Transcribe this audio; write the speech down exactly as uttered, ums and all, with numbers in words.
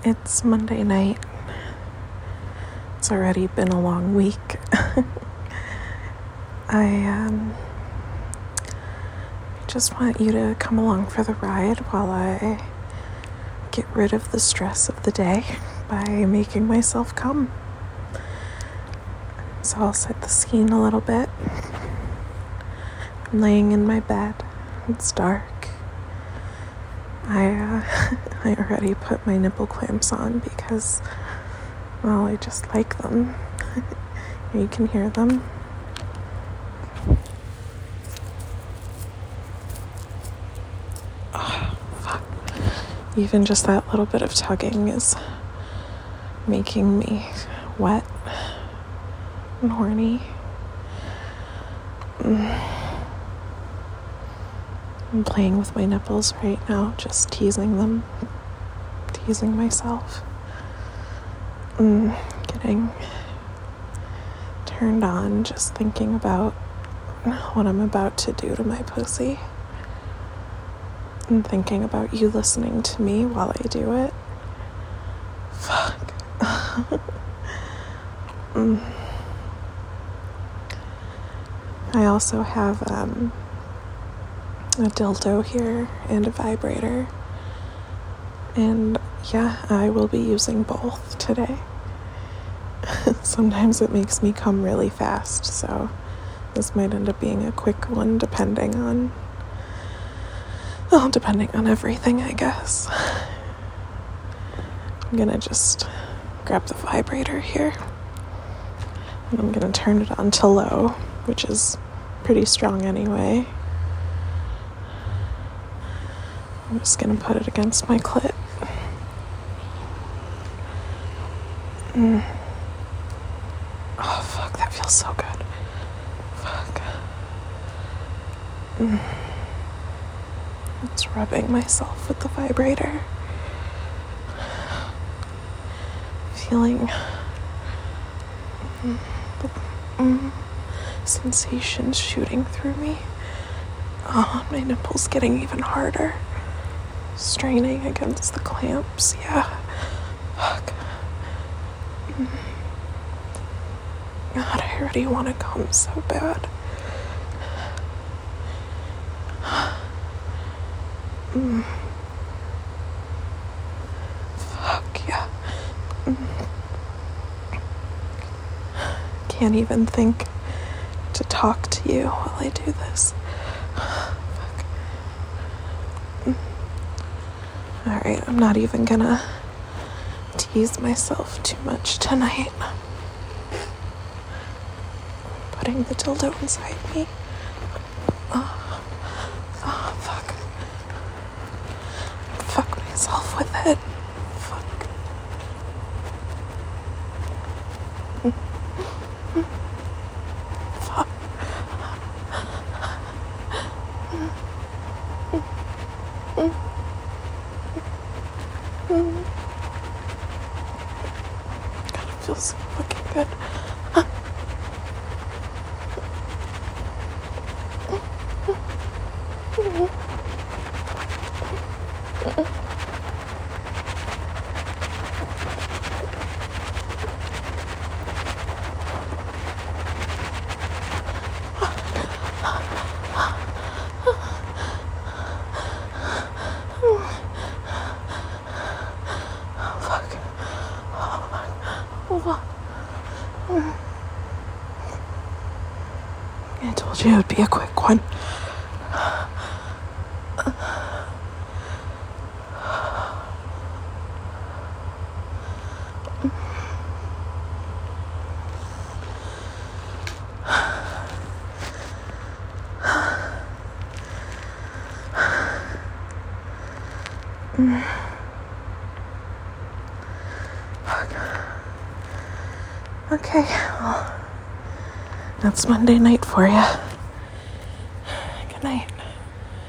It's Monday night. It's already been a long week. I um, just want you to come along for the ride while I get rid of the stress of the day by making myself come. So I'll set the scene a little bit. I'm laying in my bed. It's dark. I uh, I already put my nipple clamps on because, well, I just like them. You can hear them. Oh, fuck. Even just that little bit of tugging is making me wet and horny. Mm. I'm playing with my nipples right now, just teasing them, teasing myself. Mm, getting turned on, just thinking about what I'm about to do to my pussy. And thinking about you listening to me while I do it. Fuck. mm. I also have, um, a dildo here and a vibrator, and yeah, I will be using both today. Sometimes it makes me come really fast, so this might end up being a quick one depending on well, depending on everything, I guess. I'm gonna just grab the vibrator here, and I'm gonna turn it on to low, which is pretty strong anyway. I'm just gonna put it against my clit. Mm. Oh, fuck, that feels so good. Fuck. Mm. It's rubbing myself with the vibrator. Feeling mm, mm, sensations shooting through me. Oh, my nipple's getting even harder. Straining against the clamps, yeah. Fuck. God, I already want to come so bad. Mm. Fuck, yeah. Mm. Can't even think to talk to you while I do this. Alright, I'm not even gonna tease myself too much tonight. Putting the dildo inside me. Oh, oh fuck. Fuck myself with it. Fuck. Fuck. God, it feels so fucking good. I told you it would be a quick one. Okay, well, that's Monday night for you. Good night.